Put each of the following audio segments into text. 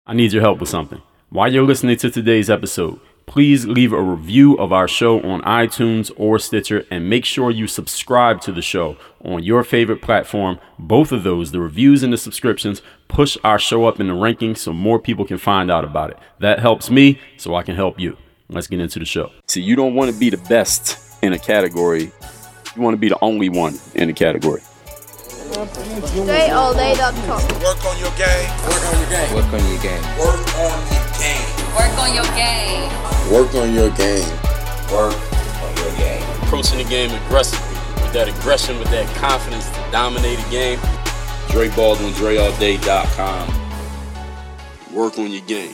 I need your help with something. While you're listening to today's episode, please leave a review of our show on iTunes or Stitcher, and make sure you subscribe to the show on your favorite platform. Both of those, the reviews and the subscriptions, push our show up in the rankings so more people can find out about it. That helps me so I can help you. Let's get into the show. See, you don't want to be the best in a category. You want to be the only one in a category. DreAllDay.com. Work on your game. Work on your game. Work on your game. Work on your game. Work on your game. Work on your game. Work on your game. Approaching the game aggressively, with that aggression, with that confidence to dominate a game. Dre Baldwin, DreAllDay.com. Work on your game.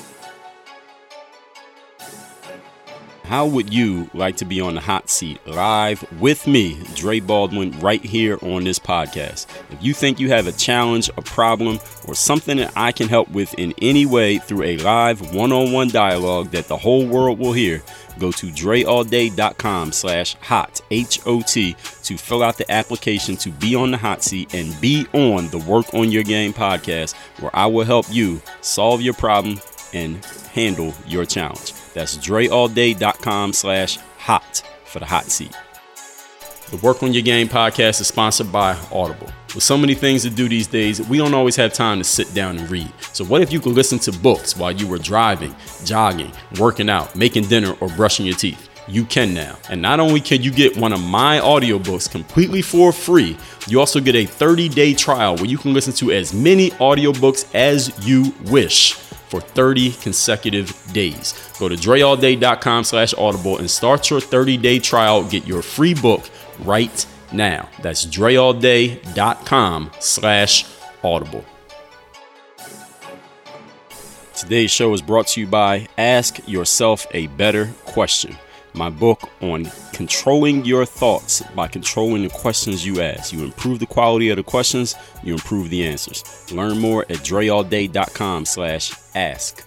How would you like to be on the hot seat live with me, Dre Baldwin, right here on this podcast? If you think you have a challenge, a problem, or something that I can help with in any way through a live one-on-one dialogue that the whole world will hear, go to DreAllDay.com/hot, H-O-T, to fill out the application to be on the hot seat and be on the Work on Your Game podcast, where I will help you solve your problem and handle your challenge. That's DreAllDay.com/hot for the hot seat. The Work on Your Game podcast is sponsored by Audible. With so many things to do these days, we don't always have time to sit down and read. So what if you could listen to books while you were driving, jogging, working out, making dinner, or brushing your teeth? You can now. And not only can you get one of my audiobooks completely for free, you also get a 30-day trial where you can listen to as many audiobooks as you wish for 30 consecutive days. Go to DreAllDay.com/audible and start your 30-day trial. Get your free book right now. That's DreAllDay.com/audible. Today's show is brought to you by Ask Yourself a Better Question, my book on controlling your thoughts by controlling the questions you ask. You improve the quality of the questions, you improve the answers. Learn more at DreAllDay.com/ask.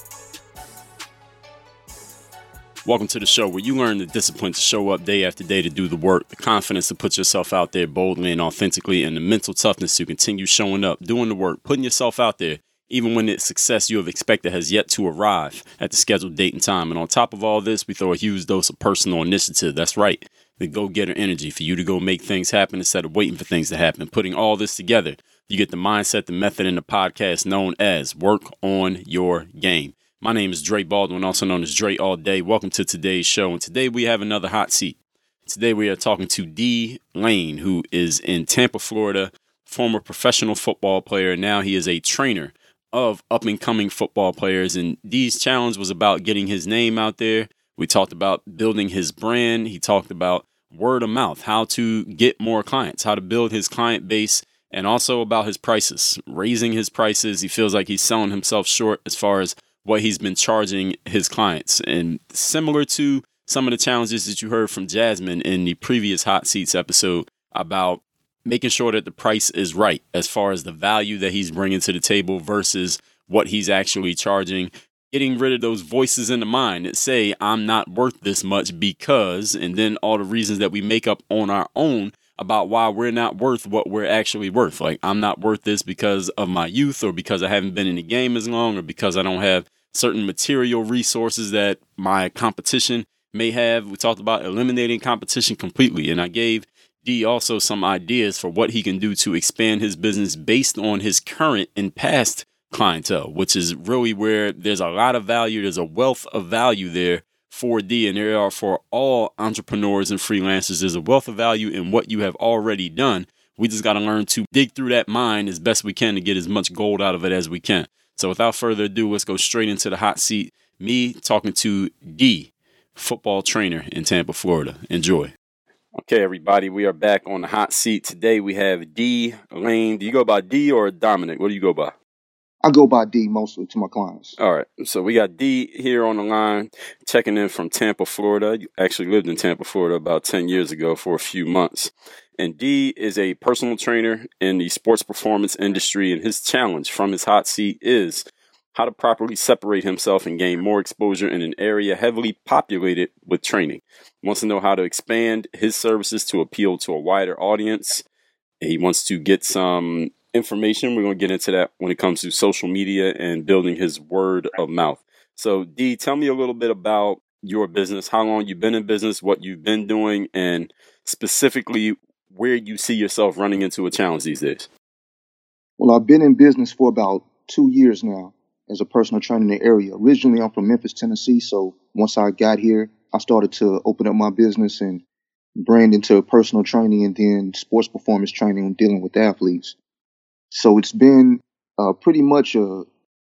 Welcome to the show where you learn the discipline to show up day after day to do the work, the confidence to put yourself out there boldly and authentically, and the mental toughness to continue showing up, doing the work, putting yourself out there, even when the success you have expected has yet to arrive at the scheduled date and time. And on top of all this, we throw a huge dose of personal initiative. That's right, the go-getter energy for you to go make things happen instead of waiting for things to happen. Putting all this together, you get the mindset, the method, and the podcast known as Work on Your Game. My name is Dre Baldwin, also known as Dre All Day. Welcome to today's show, and today we have another hot seat. Today we are talking to D. Lane, who is in Tampa, Florida, former professional football player. Now he is a trainer of up-and-coming football players, and D's challenge was about getting his name out there. We talked about building his brand. He talked about word of mouth, how to get more clients, how to build his client base, and also about his prices, raising his prices. He feels like he's selling himself short as far as what he's been charging his clients. And similar to some of the challenges that you heard from Jasmine in the previous Hot Seats episode about making sure that the price is right as far as the value that he's bringing to the table versus what he's actually charging, getting rid of those voices in the mind that say, I'm not worth this much because, and then all the reasons that we make up on our own about why we're not worth what we're actually worth. Like, I'm not worth this because of my youth, or because I haven't been in the game as long, or because I don't have certain material resources that my competition may have. We talked about eliminating competition completely, and I gave D also some ideas for what he can do to expand his business based on his current and past clientele, which is really where there's a lot of value. There's a wealth of value there for D, and there are for all entrepreneurs and freelancers. There's a wealth of value in what you have already done. We just got to learn to dig through that mine as best we can to get as much gold out of it as we can. So without further ado, let's go straight into the hot seat. Me talking to D, football trainer in Tampa, Florida. Enjoy. Okay, everybody, we are back on the hot seat. Today we have D. Lane. Do you go by D or Dominic? What do you go by? I go by D mostly to my clients. All right. So we got D here on the line, checking in from Tampa, Florida. You actually lived in Tampa, Florida about 10 years ago for a few months. And D is a personal trainer in the sports performance industry. And his challenge from his hot seat is how to properly separate himself and gain more exposure in an area heavily populated with training. He wants to know how to expand his services to appeal to a wider audience. He wants to get some information. We're going to get into that when it comes to social media and building his word of mouth. So, D, tell me a little bit about your business, how long you've been in business, what you've been doing, and specifically where you see yourself running into a challenge these days. Well, I've been in business for about 2 years now as a personal trainer in the area. Originally, I'm from Memphis, Tennessee. So once I got here, I started to open up my business and brand into personal training and then sports performance training and dealing with athletes. So it's been pretty much a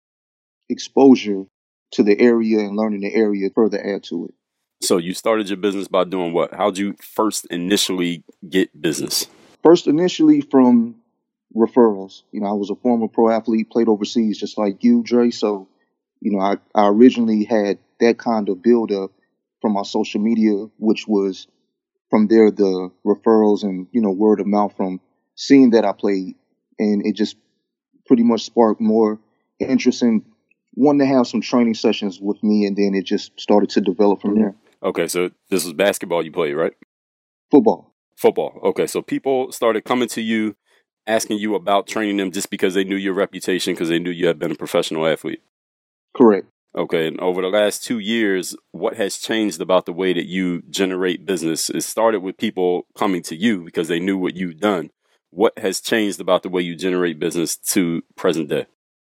exposure to the area and learning the area further add to it. So you started your business by doing what? How'd you first initially get business? First, initially from referrals. You know, I was a former pro athlete, played overseas just like you, Dre. So, you know, I originally had that kind of build up from my social media, which was from there the referrals and, you know, word of mouth from seeing that I played. And it just pretty much sparked more interest in wanting to have some training sessions with me. And then it just started to develop from there. Okay, so this was basketball you played, right? Football. Football. Okay, so people started coming to you, asking you about training them just because they knew your reputation, because they knew you had been a professional athlete. Correct. Okay, and over the last 2 years, what has changed about the way that you generate business? It started with people coming to you because they knew what you've done. What has changed about the way you generate business to present day?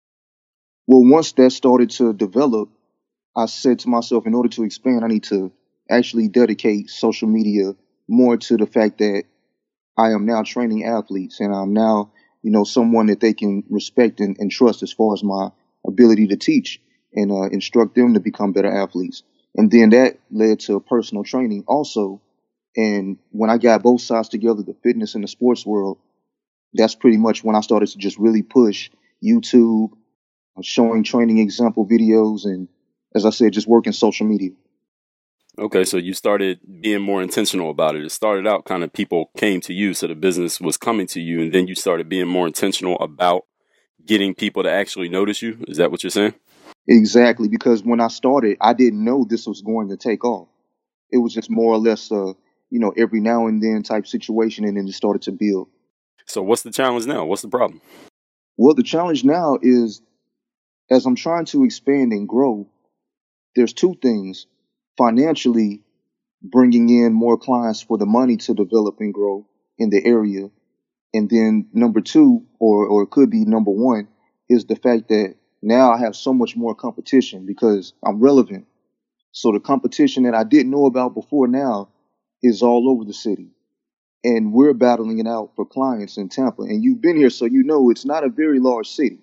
Well, once that started to develop, I said to myself, in order to expand, I need to actually dedicate social media more to the fact that I am now training athletes and I'm now, you know, someone that they can respect and trust as far as my ability to teach and instruct them to become better athletes. And then that led to personal training also. And when I got both sides together, the fitness and the sports world, that's pretty much when I started to just really push YouTube, showing training example videos, and as I said, just working social media. Okay, so you started being more intentional about it. It started out kind of people came to you, so the business was coming to you, and then you started being more intentional about getting people to actually notice you. Is that what you're saying? Exactly, because when I started, I didn't know this was going to take off. It was just more or less, you know, every now and then type situation, and then it started to build. So what's the challenge now? What's the problem? Well, the challenge now is, as I'm trying to expand and grow, there's two things. Financially, bringing in more clients for the money to develop and grow in the area. And then number two, or it could be number one, is the fact that now I have so much more competition because I'm relevant. So the competition that I didn't know about before now is all over the city. And we're battling it out for clients in Tampa. And you've been here, so you know it's not a very large city.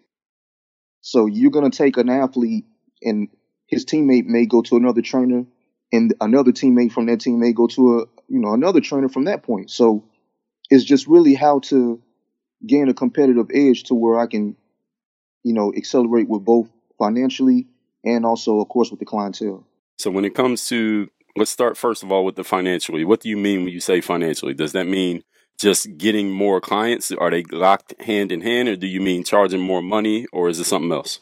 So you're going to take an athlete and his teammate may go to another trainer, and another teammate from that team may go to another trainer from that point. So it's just really how to gain a competitive edge to where I can, accelerate with both financially and also, of course, with the clientele. So when it comes to, let's start first of all with the financially. What do you mean when you say financially? Does that mean just getting more clients? Are they locked hand in hand, or do you mean charging more money, or is it something else?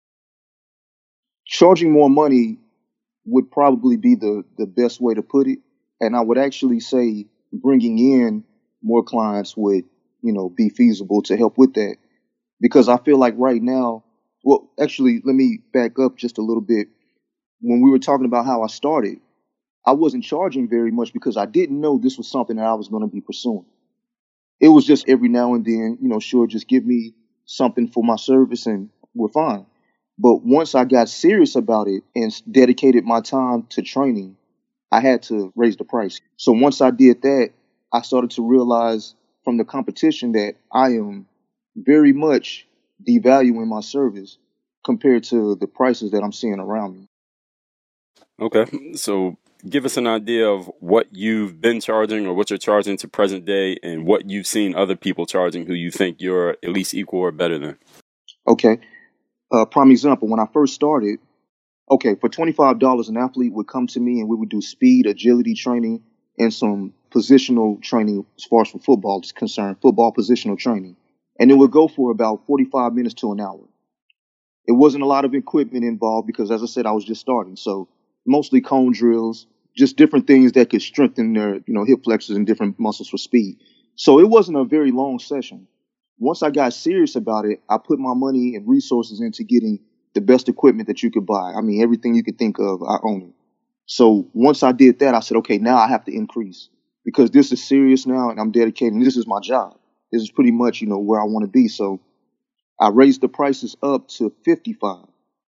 Charging more money would probably be the best way to put it. And I would actually say bringing in more clients would, be feasible to help with that. Because I feel like right now, well, actually, let me back up just a little bit. When we were talking about how I started, I wasn't charging very much because I didn't know this was something that I was going to be pursuing. It was just every now and then, sure, just give me something for my service and we're fine. But once I got serious about it and dedicated my time to training, I had to raise the price. So once I did that, I started to realize from the competition that I am very much devaluing my service compared to the prices that I'm seeing around me. Okay. So give us an idea of what you've been charging or what you're charging to present day and what you've seen other people charging who you think you're at least equal or better than. Okay. Prime example, when I first started, for $25, an athlete would come to me and we would do speed, agility training, and some positional training as far as for football is concerned, football positional training. And it would go for about 45 minutes to an hour. It wasn't a lot of equipment involved because, as I said, I was just starting. So mostly cone drills, just different things that could strengthen their, hip flexors and different muscles for speed. So it wasn't a very long session. once I got serious about it, I put my money and resources into getting the best equipment that you could buy. I mean, everything you could think of, I own it. So once I did that, I said, okay, now I have to increase because this is serious now and I'm dedicated and this is my job. This is pretty much, where I want to be. So I raised the prices up to 55.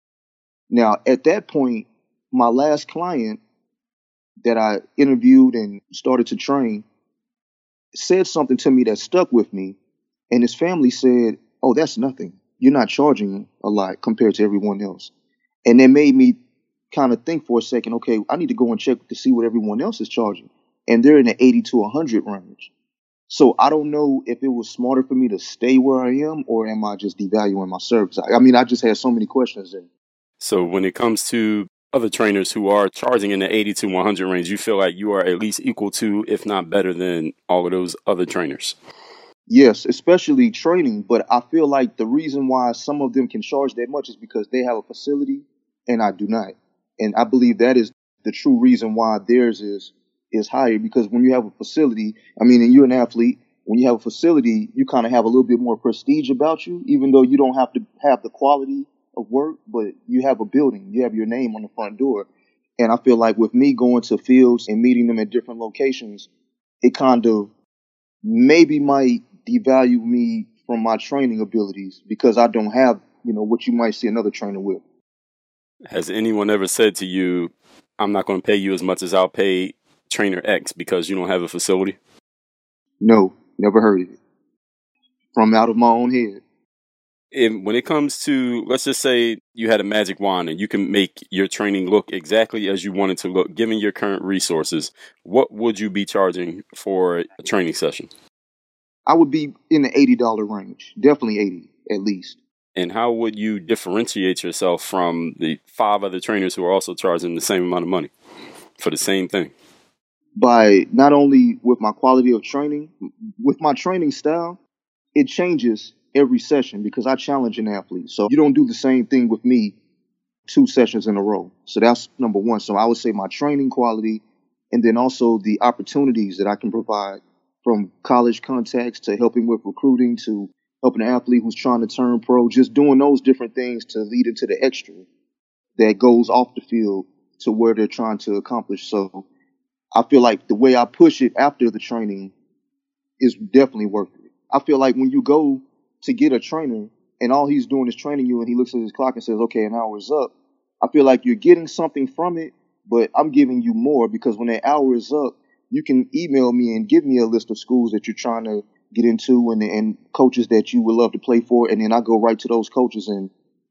Now, at that point, my last client that I interviewed and started to train said something to me that stuck with me. And his family said, oh, that's nothing. You're not charging a lot compared to everyone else. And that made me kind of think for a second, okay, I need to go and check to see what everyone else is charging. And they're in the 80 to 100 range. So I don't know if it was smarter for me to stay where I am or am I just devaluing my service? I mean, I just had so many questions there. So when it comes to other trainers who are charging in the 80 to 100 range, you feel like you are at least equal to, if not better than, all of those other trainers? Yes, especially training. But I feel like the reason why some of them can charge that much is because they have a facility and I do not. And I believe that is the true reason why theirs is higher, because when you have a facility, I mean, and you're an athlete, when you have a facility, you kind of have a little bit more prestige about you, even though you don't have to have the quality of work, but you have a building, you have your name on the front door. And I feel like with me going to fields and meeting them at different locations, it kind of maybe might devalue me from my training abilities because I don't have, what you might see another trainer with. Has anyone ever said to you, I'm not going to pay you as much as I'll pay trainer X because you don't have a facility? No, never heard of it. From out of my own head. When it comes to, let's just say you had a magic wand and you can make your training look exactly as you want it to look, given your current resources, what would you be charging for a training session? I would be in the $80 range. Definitely 80 at least. And how would you differentiate yourself from the 5 other trainers who are also charging the same amount of money for the same thing? By not only with my quality of training, with my training style, it changes every session because I challenge an athlete. So you don't do the same thing with me 2 sessions in a row. So that's number one. So I would say my training quality and then also the opportunities that I can provide, from college contacts to helping with recruiting to helping an athlete who's trying to turn pro, just doing those different things to lead into the extra that goes off the field to where they're trying to accomplish. So I feel like the way I push it after the training is definitely worth it. I feel like when you go to get a trainer and all he's doing is training you and he looks at his clock and says, okay, an hour is up, I feel like you're getting something from it, but I'm giving you more because when that hour is up, you can email me and give me a list of schools that you're trying to get into and coaches that you would love to play for. And then I go right to those coaches and,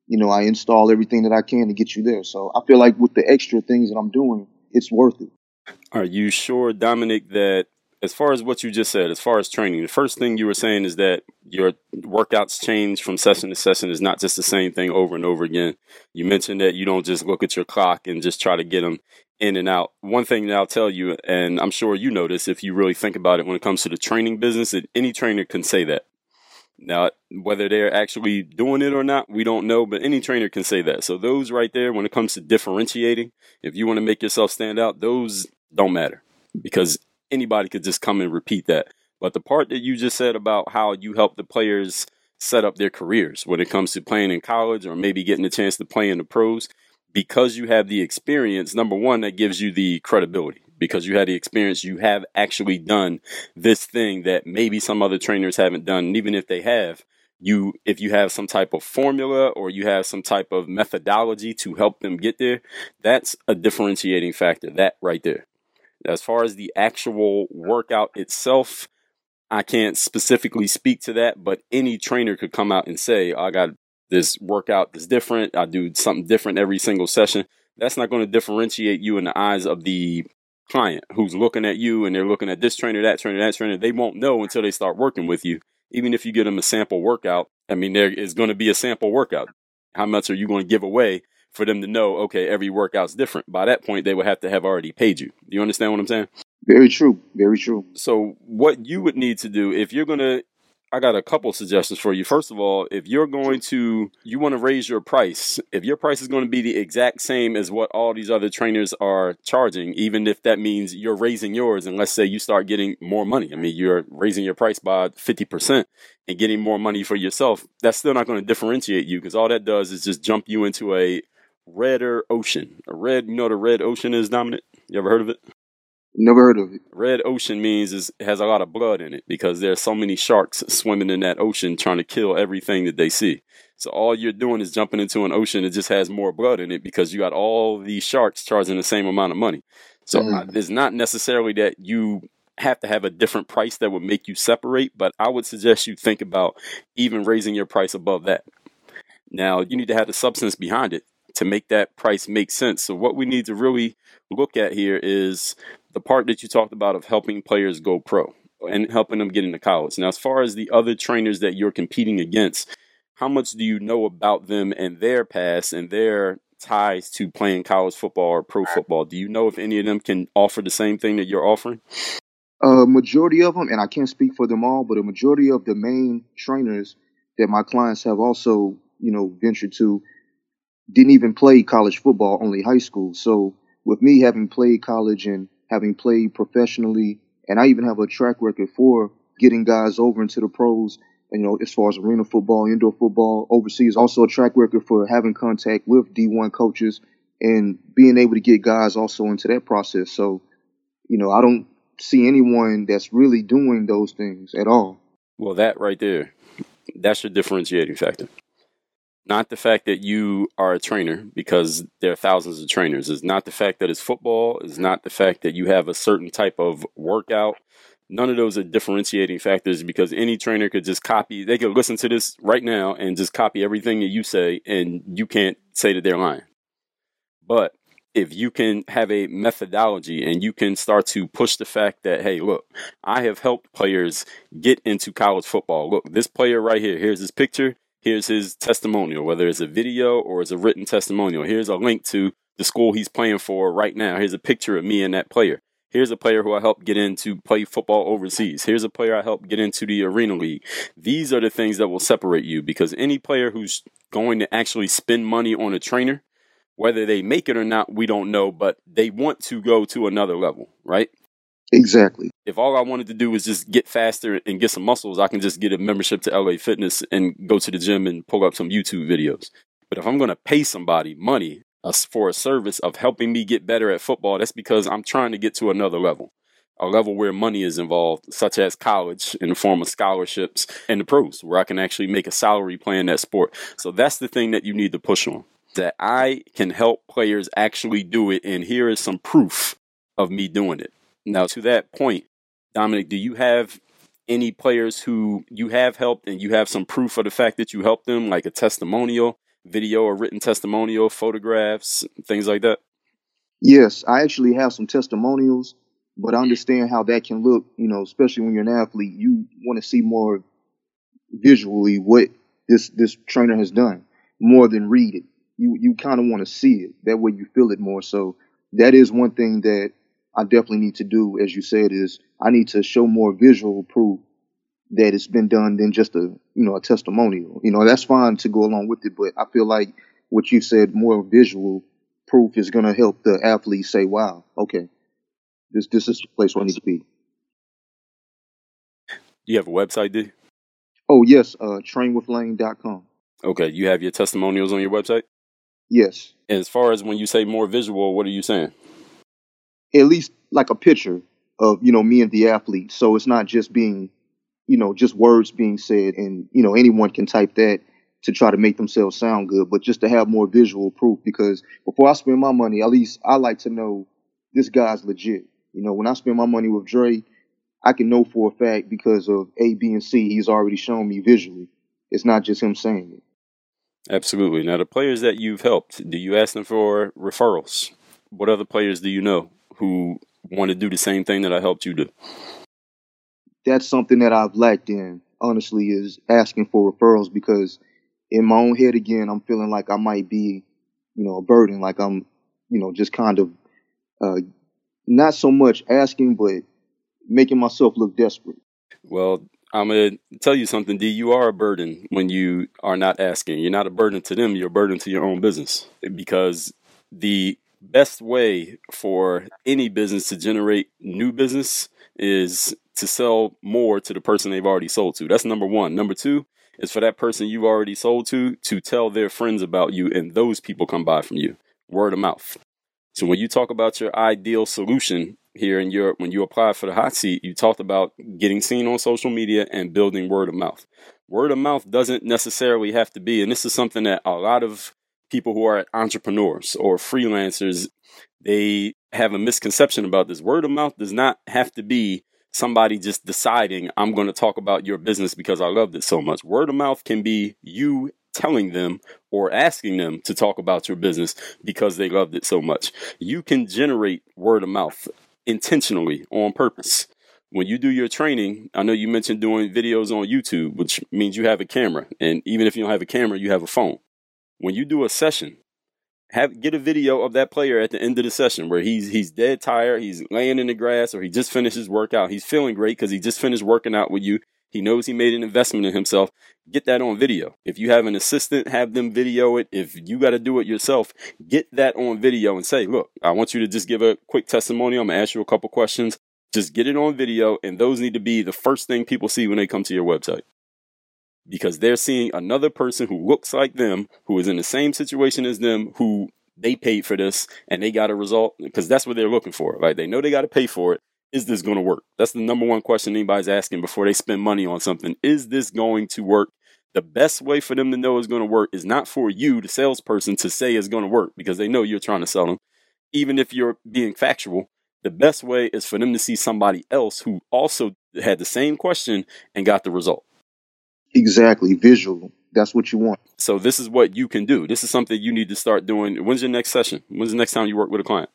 I install everything that I can to get you there. So I feel like with the extra things that I'm doing, it's worth it. Are you sure, Dominic, that as far as what you just said, as far as training, the first thing you were saying is that your workouts change from session to session, is not just the same thing over and over again. You mentioned that you don't just look at your clock and just try to get them in and out. One thing that I'll tell you, and I'm sure you know this if you really think about it when it comes to the training business, that any trainer can say that. Now, whether they're actually doing it or not, we don't know, but any trainer can say that. So those right there, when it comes to differentiating, if you want to make yourself stand out, those don't matter because anybody could just come and repeat that. But the part that you just said about how you help the players set up their careers when it comes to playing in college or maybe getting a chance to play in the pros, because you have the experience, number one, that gives you the credibility. Because you had the experience, you have actually done this thing that maybe some other trainers haven't done. And even if they have, if you have some type of formula or you have some type of methodology to help them get there, that's a differentiating factor, that right there. As far as the actual workout itself, I can't specifically speak to that, but any trainer could come out and say, I got this workout that's different. I do something different every single session. That's not going to differentiate you in the eyes of the client who's looking at you and they're looking at this trainer, that trainer, that trainer. They won't know until they start working with you. Even if you get them a sample workout, I mean, there is going to be a sample workout. How much are you going to give away for them to know, okay, every workout's different? By that point, they would have to have already paid you. Do you understand what I'm saying? Very true. Very true. So what you would need to do if you're going to I got a couple suggestions for you. First of all, if you want to raise your price, if your price is going to be the exact same as what all these other trainers are charging, even if that means you're raising yours, and let's say you start getting more money. I mean, you're raising your price by 50% and getting more money for yourself. That's still not going to differentiate you, because all that does is just jump you into a redder ocean. You know what a red ocean is, Dominic? You ever heard of it? Never heard of it. Red ocean means it has a lot of blood in it, because there's so many sharks swimming in that ocean trying to kill everything that they see. So all you're doing is jumping into an ocean that just has more blood in it, because you got all these sharks charging the same amount of money. So it's not necessarily that you have to have a different price that would make you separate, but I would suggest you think about even raising your price above that. Now, you need to have the substance behind it to make that price make sense. So what we need to really look at here is the part that you talked about of helping players go pro and helping them get into college. Now, as far as the other trainers that you're competing against, how much do you know about them and their past and their ties to playing college football or pro football? Do you know if any of them can offer the same thing that you're offering? Majority of them, and I can't speak for them all, but a majority of the main trainers that my clients have also, ventured to didn't even play college football, only high school. So with me having played college and having played professionally, and I even have a track record for getting guys over into the pros, as far as arena football, indoor football, overseas, also a track record for having contact with D1 coaches and being able to get guys also into that process. So, I don't see anyone that's really doing those things at all. Well, that right there, that's your differentiating factor. Not the fact that you are a trainer, because there are thousands of trainers. It's not the fact that it's football. It's not the fact that you have a certain type of workout. None of those are differentiating factors, because any trainer could just copy. They could listen to this right now and just copy everything that you say, and you can't say that they're lying. But if you can have a methodology and you can start to push the fact that, hey, look, I have helped players get into college football. Look, this player right here, here's his picture. Here's his testimonial, whether it's a video or it's a written testimonial. Here's a link to the school he's playing for right now. Here's a picture of me and that player. Here's a player who I helped get in to play football overseas. Here's a player I helped get into the Arena League. These are the things that will separate you, because any player who's going to actually spend money on a trainer, whether they make it or not, we don't know, but they want to go to another level, right? Exactly. If all I wanted to do was just get faster and get some muscles, I can just get a membership to LA Fitness and go to the gym and pull up some YouTube videos. But if I'm going to pay somebody money for a service of helping me get better at football, that's because I'm trying to get to another level, a level where money is involved, such as college in the form of scholarships and the pros, where I can actually make a salary playing that sport. So that's the thing that you need to push on, that I can help players actually do it. And here is some proof of me doing it. Now, to that point, Dominic, do you have any players who you have helped and you have some proof of the fact that you helped them, like a testimonial, video or written testimonial, photographs, things like that? Yes, I actually have some testimonials, but I understand how that can look, especially when you're an athlete. You want to see more visually what this trainer has done, more than read it. You kind of want to see it. That way you feel it more. So that is one thing that I definitely need to do, as you said, is I need to show more visual proof that it's been done than just a testimonial. That's fine to go along with it, but I feel like what you said, more visual proof, is going to help the athlete say, wow, okay, this is the place where I need to be. Do you have a website, D? Oh, yes, trainwithlane.com. Okay, you have your testimonials on your website? Yes. As far as when you say more visual, what are you saying? At least like a picture of, me and the athlete. So it's not just being, just words being said and, anyone can type that to try to make themselves sound good, but just to have more visual proof, because before I spend my money, at least I like to know this guy's legit. When I spend my money with Dre, I can know for a fact because of A, B, and C, he's already shown me visually. It's not just him saying it. Absolutely. Now, the players that you've helped, do you ask them for referrals? What other players do you know who want to do the same thing that I helped you do? That's something that I've lacked in, honestly, is asking for referrals, because in my own head, again, I'm feeling like I might be, a burden, like I'm, just kind of not so much asking, but making myself look desperate. Well, I'm going to tell you something, D. You are a burden when you are not asking. You're not a burden to them. You're a burden to your own business. Because the best way for any business to generate new business is to sell more to the person they've already sold to. That's number one. Number two is for that person you've already sold to tell their friends about you, and those people come buy from you. Word of mouth. So when you talk about your ideal solution here in Europe, when you apply for the hot seat, you talked about getting seen on social media and building word of mouth. Word of mouth doesn't necessarily have to be, and this is something that a lot of people who are entrepreneurs or freelancers, they have a misconception about this. Word of mouth does not have to be somebody just deciding, I'm going to talk about your business because I loved it so much. Word of mouth can be you telling them or asking them to talk about your business because they loved it so much. You can generate word of mouth intentionally on purpose. When you do your training, I know you mentioned doing videos on YouTube, which means you have a camera. And even if you don't have a camera, you have a phone. When you do a session, get a video of that player at the end of the session where he's dead tired, he's laying in the grass, or he just finished his workout. He's feeling great because he just finished working out with you. He knows he made an investment in himself. Get that on video. If you have an assistant, have them video it. If you got to do it yourself, get that on video and say, look, I want you to just give a quick testimonial. I'm going to ask you a couple questions. Just get it on video. And those need to be the first thing people see when they come to your website. Because they're seeing another person who looks like them, who is in the same situation as them, who they paid for this and they got a result, because that's what they're looking for. Like, they know they got to pay for it. Is this going to work? That's the number one question anybody's asking before they spend money on something. Is this going to work? The best way for them to know it's going to work is not for you, the salesperson, to say it's going to work because they know you're trying to sell them. Even if you're being factual, the best way is for them to see somebody else who also had the same question and got the result. Exactly. Visual. That's what you want. So this is what you can do. This is something you need to start doing. When's your next session? When's the next time you work with a client?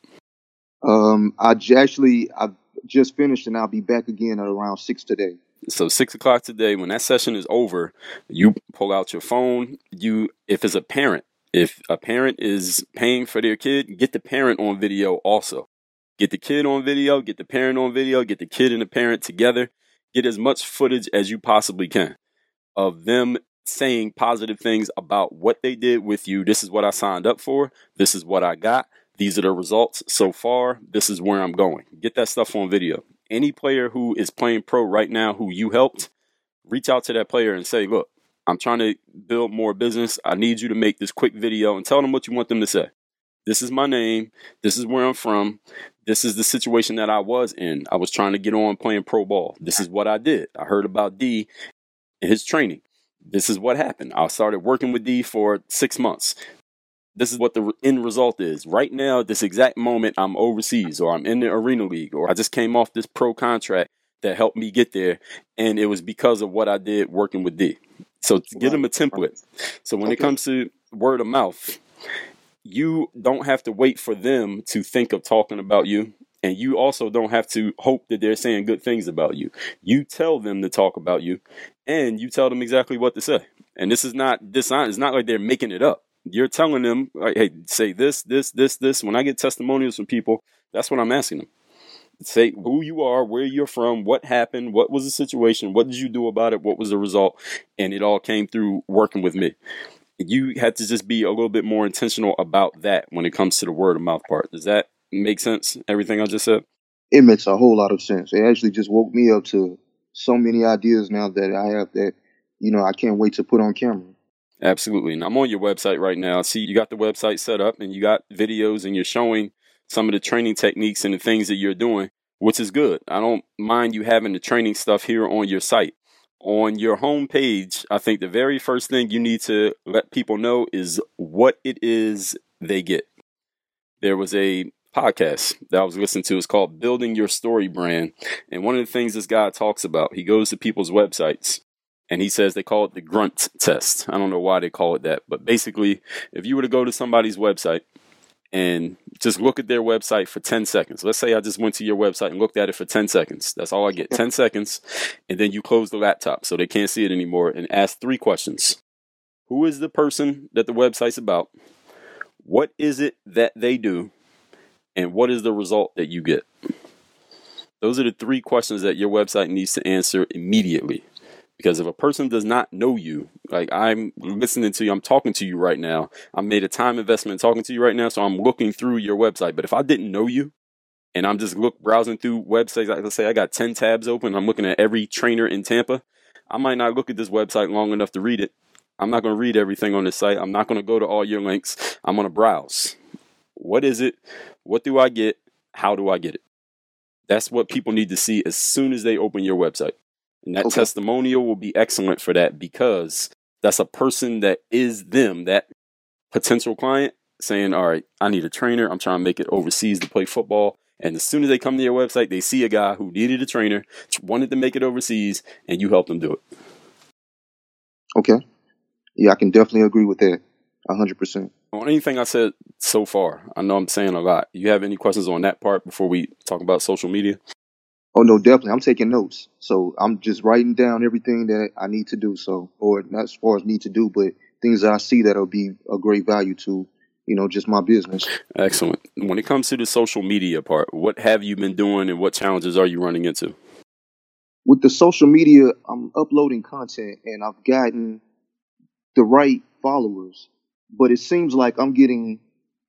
I've just finished and I'll be back again at around 6 today. So 6 o'clock today, when that session is over, you pull out your phone. If it's a parent, if a parent is paying for their kid, get the parent on video also. Get the kid on video, get the parent on video, get the kid and the parent together. Get as much footage as you possibly can of them saying positive things about what they did with you. This is what I signed up for. This is what I got. These are the results so far. This is where I'm going. Get that stuff on video. Any player who is playing pro right now who you helped, reach out to that player and say, look, I'm trying to build more business. I need you to make this quick video and tell them what you want them to say. This is my name. This is where I'm from. This is the situation that I was in. I was trying to get on playing pro ball. This is what I did. I heard about D and his training. This is what happened. I started working with D for 6 months. This is what the end result is. Right now, at this exact moment, I'm overseas or I'm in the Arena League or I just came off this pro contract that helped me get there. And it was because of what I did working with D. So give them a template. So when it comes to word of mouth, you don't have to wait for them to think of talking about you. And you also don't have to hope that they're saying good things about you. You tell them to talk about you and you tell them exactly what to say. And this is not dishonest. It's not like they're making it up. You're telling them, like, hey, say this. When I get testimonials from people, that's what I'm asking them. Say who you are, where you're from, what happened, what was the situation, what did you do about it, what was the result, and it all came through working with me. You had to just be a little bit more intentional about that when it comes to the word of mouth part. Does that make sense, everything I just said? It makes a whole lot of sense. It actually just woke me up to so many ideas now that I have that, I can't wait to put on camera. Absolutely. And I'm on your website right now. See, you got the website set up and you got videos and you're showing some of the training techniques and the things that you're doing, which is good. I don't mind you having the training stuff here on your site. On your homepage, I think the very first thing you need to let people know is what it is they get. There was a podcast that I was listening to. It's called Building Your Story Brand. And one of the things this guy talks about, he goes to people's websites and he says they call it the grunt test. I don't know why they call it that, but basically, if you were to go to somebody's website and just look at their website for 10 seconds. Let's say I just went to your website and looked at it for 10 seconds. That's all I get, 10 seconds. And then you close the laptop so they can't see it anymore and ask 3 questions. Who is the person that the website's about? What is it that they do? And what is the result that you get? Those are the 3 questions that your website needs to answer immediately. Because if a person does not know you, like I'm listening to you, I'm talking to you right now. I made a time investment talking to you right now, so I'm looking through your website. But if I didn't know you and I'm just browsing through websites, like let's say I got 10 tabs open, I'm looking at every trainer in Tampa, I might not look at this website long enough to read it. I'm not going to read everything on this site. I'm not going to go to all your links. I'm going to browse. What is it? What do I get? How do I get it? That's what people need to see as soon as they open your website. And that testimonial will be excellent for that, because that's a person that is them, that potential client saying, all right, I need a trainer. I'm trying to make it overseas to play football. And as soon as they come to your website, they see a guy who needed a trainer, wanted to make it overseas, and you helped them do it. Okay. Yeah, I can definitely agree with that. 100%. On anything I said so far, I know I'm saying a lot. You have any questions on that part before we talk about social media? Oh, no, definitely. I'm taking notes. So I'm just writing down everything that I need to do. So, or not as far as need to do, but things that I see that'll be a great value to, just my business. Excellent. When it comes to the social media part, what have you been doing and what challenges are you running into? With the social media, I'm uploading content and I've gotten the right followers, but it seems like I'm getting,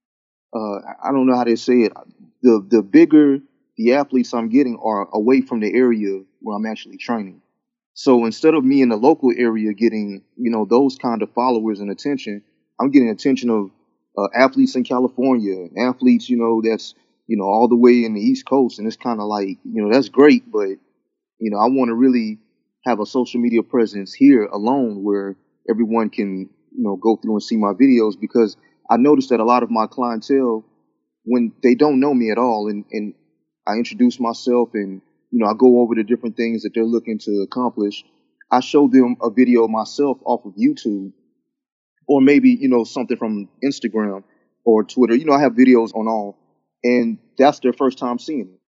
I don't know how to say it. The bigger the athletes I'm getting are away from the area where I'm actually training. So instead of me in the local area getting, those kind of followers and attention, I'm getting attention of athletes in California, athletes, that's, all the way in the East Coast. And it's kind of like, that's great, but, I want to really have a social media presence here alone where everyone can, go through and see my videos, because I noticed that a lot of my clientele, when they don't know me at all, and I introduce myself and, I go over the different things that they're looking to accomplish, I show them a video myself off of YouTube, or maybe, something from Instagram or Twitter. I have videos on all, and that's their first time seeing it.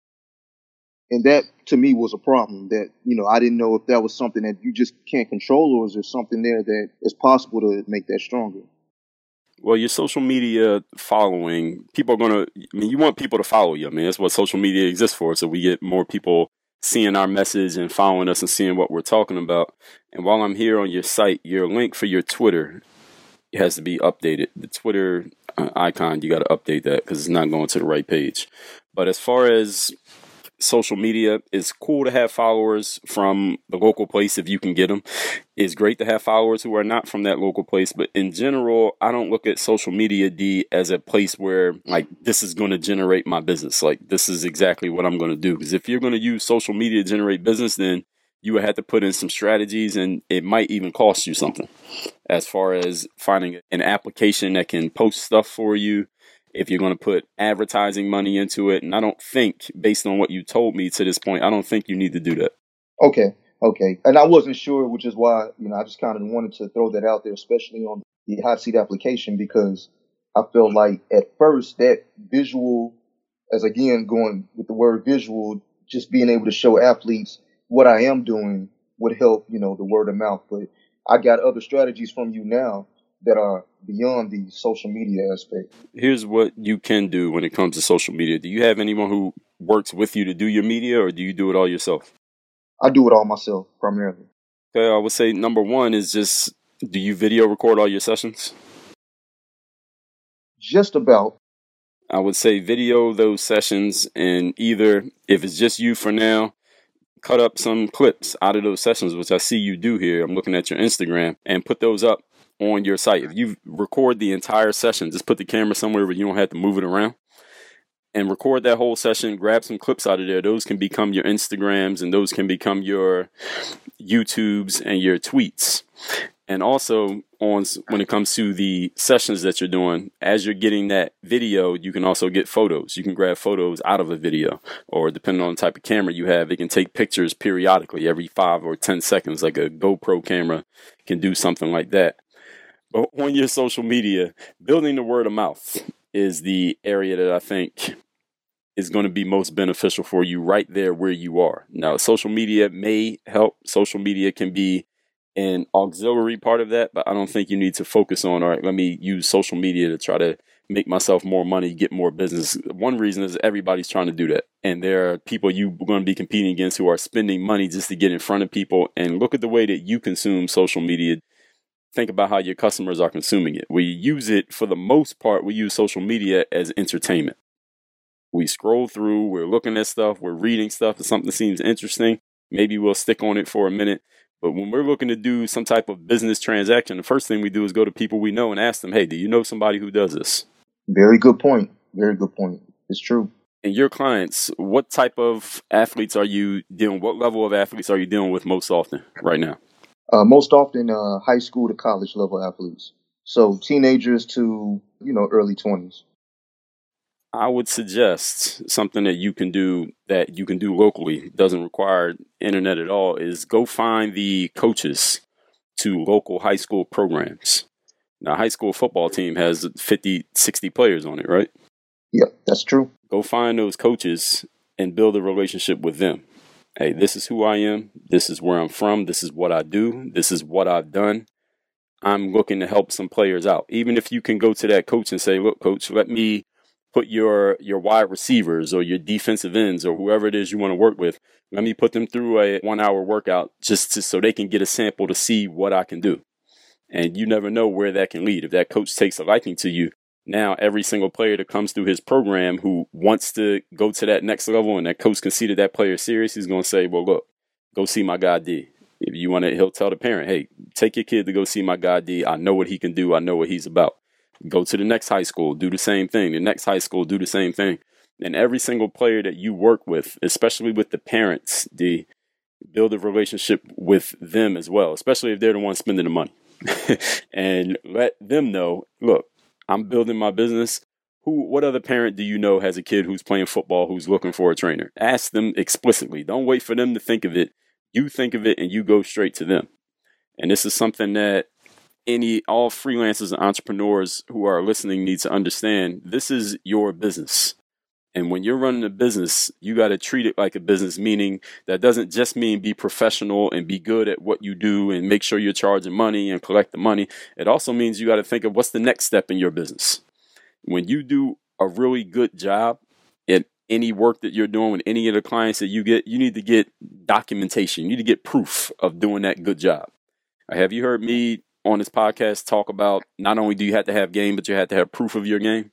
And that, to me, was a problem that, I didn't know if that was something that you just can't control, or is there something there that is possible to make that stronger? Well, your social media following, people are going to, you want people to follow you. That's what social media exists for. So we get more people seeing our message and following us and seeing what we're talking about. And while I'm here on your site, your link for your Twitter, it has to be updated. The Twitter icon, you got to update that because it's not going to the right page. But as far as social media, it's cool to have followers from the local place if you can get them. It's great to have followers who are not from that local place, but in general, I don't look at social media, D, as a place where like this is going to generate my business. Like this is exactly what I'm going to do. Because if you're going to use social media to generate business, then you would have to put in some strategies, and it might even cost you something as far as finding an application that can post stuff for you. If you're going to put advertising money into it. And I don't think, based on what you told me to this point, I don't think you need to do that. Okay. And I wasn't sure, which is why, I just kind of wanted to throw that out there, especially on the hot seat application, because I felt like at first that visual, as again, going with the word visual, just being able to show athletes what I am doing would help, the word of mouth. But I got other strategies from you now that are beyond the social media aspect. Here's what you can do when it comes to social media. Do you have anyone who works with you to do your media, or do you do it all yourself? I do it all myself, primarily. Okay, I would say number one is just, do you video record all your sessions? Just about. I would say video those sessions, and either, if it's just you for now, cut up some clips out of those sessions, which I see you do here. I'm looking at your Instagram, and put those up on your site. If you record the entire session, just put the camera somewhere where you don't have to move it around and record that whole session. Grab some clips out of there. Those can become your Instagrams, and those can become your YouTubes and your tweets. And also, when it comes to the sessions that you're doing, as you're getting that video, you can also get photos. You can grab photos out of a video, or depending on the type of camera you have, it can take pictures periodically every 5 or 10 seconds, like a GoPro camera can do something like that. But on your social media, building the word of mouth is the area that I think is going to be most beneficial for you right there where you are. Now, social media may help. Social media can be an auxiliary part of that, but I don't think you need to focus on, all right, let me use social media to try to make myself more money, get more business. One reason is everybody's trying to do that. And there are people you're going to be competing against who are spending money just to get in front of people. And look at the way that you consume social media. Think about how your customers are consuming it. We use it, for the most part, we use social media as entertainment. We scroll through, we're looking at stuff, we're reading stuff, if something seems interesting, maybe we'll stick on it for a minute. But when we're looking to do some type of business transaction, the first thing we do is go to people we know and ask them, hey, do you know somebody who does this? Very good point. Very good point. It's true. And your clients, what type of athletes are you dealing? What level of athletes are you dealing with most often right now? Most often, high school to college level athletes. So teenagers to, early 20s. I would suggest something that you can do locally, doesn't require internet at all, is go find the coaches to local high school programs. Now, a high school football team has 50, 60 players on it, right? Yep, that's true. Go find those coaches and build a relationship with them. Hey, this is who I am. This is where I'm from. This is what I do. This is what I've done. I'm looking to help some players out. Even if you can go to that coach and say, look, coach, let me put your wide receivers or your defensive ends or whoever it is you want to work with, let me put them through a 1-hour workout so they can get a sample to see what I can do. And you never know where that can lead. If that coach takes a liking to you, now every single player that comes through his program who wants to go to that next level and that coach can see that that player is serious, he's going to say, well, look, go see my guy D. If you want to, he'll tell the parent, hey, take your kid to go see my guy D. I know what he can do. I know what he's about. Go to the next high school, do the same thing. The next high school, do the same thing. And every single player that you work with, especially with the parents, build a relationship with them as well, especially if they're the ones spending the money. And let them know, look, I'm building my business. What other parent do you know has a kid who's playing football, who's looking for a trainer? Ask them explicitly. Don't wait for them to think of it. You think of it and you go straight to them. And this is something that all freelancers and entrepreneurs who are listening need to understand. This is your business. And when you're running a business, you got to treat it like a business, meaning that doesn't just mean be professional and be good at what you do and make sure you're charging money and collect the money. It also means you got to think of what's the next step in your business. When you do a really good job at any work that you're doing with any of the clients that you get, you need to get documentation. You need to get proof of doing that good job. Have you heard me on this podcast talk about not only do you have to have game, but you have to have proof of your game?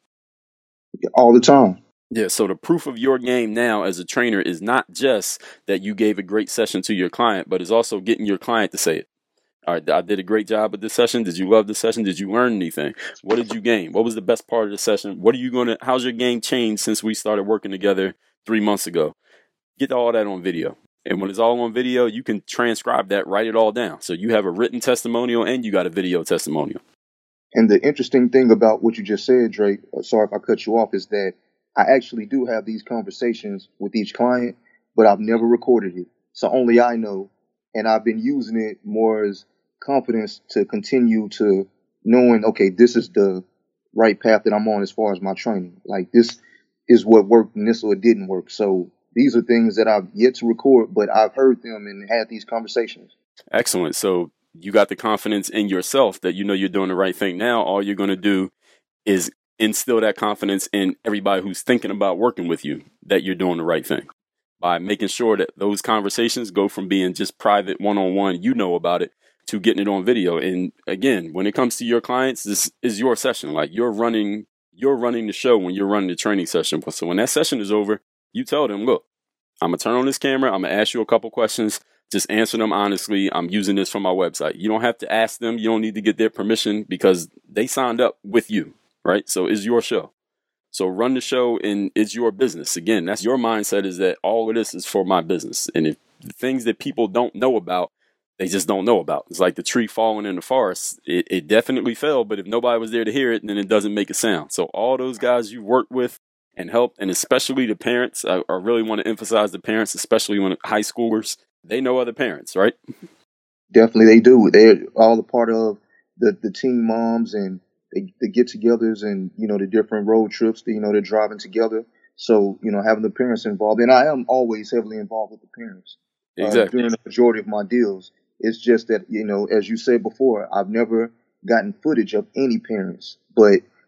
All the time. Yeah, so the proof of your game now as a trainer is not just that you gave a great session to your client, but it's also getting your client to say it. All right, I did a great job with this session. Did you love the session? Did you learn anything? What did you gain? What was the best part of the session? How's your game changed since we started working together 3 months ago? Get all that on video. And when it's all on video, you can transcribe that, write it all down. So you have a written testimonial and you got a video testimonial. And the interesting thing about what you just said, Drake, sorry if I cut you off, is that I actually do have these conversations with each client, but I've never recorded it. So only I know. And I've been using it more as confidence to continue to knowing, okay, this is the right path that I'm on as far as my training. Like, this is what worked and this is what didn't work. So these are things that I've yet to record, but I've heard them and had these conversations. Excellent. So you got the confidence in yourself that you know you're doing the right thing. Now all you're going to do is instill that confidence in everybody who's thinking about working with you that you're doing the right thing by making sure that those conversations go from being just private one-on-one, you know about it, to getting it on video. And again, when it comes to your clients, this is your session. Like, you're running the show when you're running the training session. So when that session is over, you tell them, look, I'm going to turn on this camera. I'm going to ask you a couple questions. Just answer them honestly. I'm using this from my website. You don't have to ask them. You don't need to get their permission because they signed up with you, right? So it's your show. So run the show and it's your business. Again, that's your mindset, is that all of this is for my business. And if the things that people don't know about, they just don't know about. It's like the tree falling in the forest. It definitely fell, but if nobody was there to hear it, then it doesn't make a sound. So all those guys you worked with and helped, and especially the parents, I really want to emphasize the parents, especially when high schoolers, they know other parents, right? Definitely they do. They're all a part of the teen moms and the get-togethers and, the different road trips that, they're driving together. So, having the parents involved. And I am always heavily involved with the parents. Exactly. During the majority of my deals. It's just that, as you said before, I've never gotten footage of any parents. But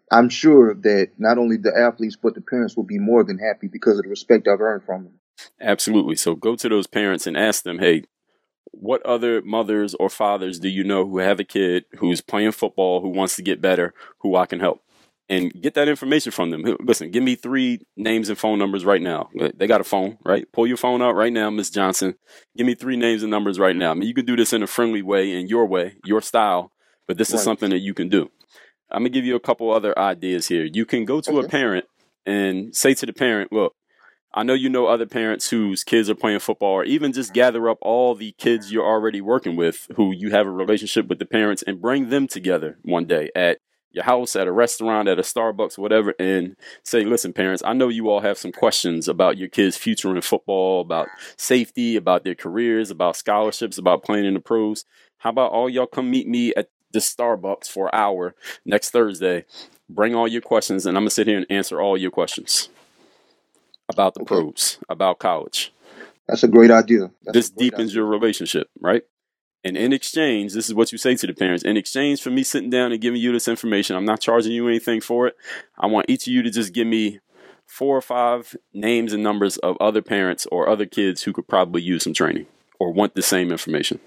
I'm sure that not only the athletes but the parents will be more than happy because of the respect I've earned from them. Absolutely. So go to those parents and ask them, hey, what other mothers or fathers do you know who have a kid who's playing football, who wants to get better, who I can help? And get that information from them. Listen, give me 3 names and phone numbers right now. They got a phone, right? Pull your phone out right now, Miss Johnson. Give me 3 names and numbers right now. I mean, you can do this in a friendly way, in your way, your style, but this is something that you can do. I'm going to give you a couple other ideas here. You can go to a parent and say to the parent, look, I know you know other parents whose kids are playing football, or even just gather up all the kids you're already working with who you have a relationship with the parents and bring them together one day at your house, at a restaurant, at a Starbucks, whatever, and say, listen, parents, I know you all have some questions about your kids' future in football, about safety, about their careers, about scholarships, about playing in the pros. How about all y'all come meet me at the Starbucks for an hour next Thursday? Bring all your questions, and I'm going to sit here and answer all your questions about the pros, about college. That's a great idea. This deepens your relationship, right? And in exchange, this is what you say to the parents. In exchange for me sitting down and giving you this information, I'm not charging you anything for it. I want each of you to just give me 4 or 5 names and numbers of other parents or other kids who could probably use some training or want the same information.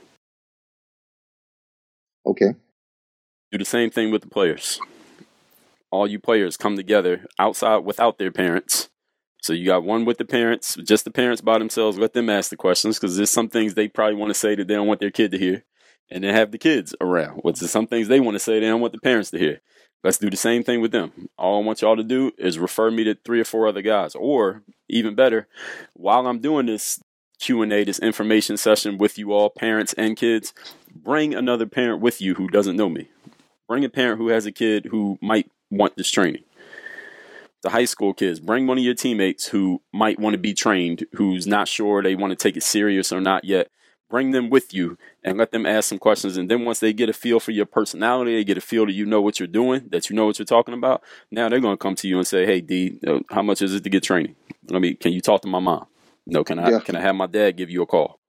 Okay. Do the same thing with the players. All you players come together outside without their parents. So you got one with the parents, just the parents by themselves. Let them ask the questions because there's some things they probably want to say that they don't want their kid to hear. And then have the kids around. What's some things they want to say they don't want the parents to hear. Let's do the same thing with them. All I want y'all to do is refer me to 3 or 4 other guys. Or, even better, while I'm doing this Q&A, this information session with you all, parents and kids, bring another parent with you who doesn't know me. Bring a parent who has a kid who might want this training. The high school kids, bring one of your teammates who might want to be trained, who's not sure they want to take it serious or not yet. Bring them with you and let them ask some questions. And then once they get a feel for your personality, they get a feel that you know what you're doing, that you know what you're talking about. Now they're going to come to you and say, hey, D, how much is it to get training? Can you talk to my mom? No, can I have my dad give you a call?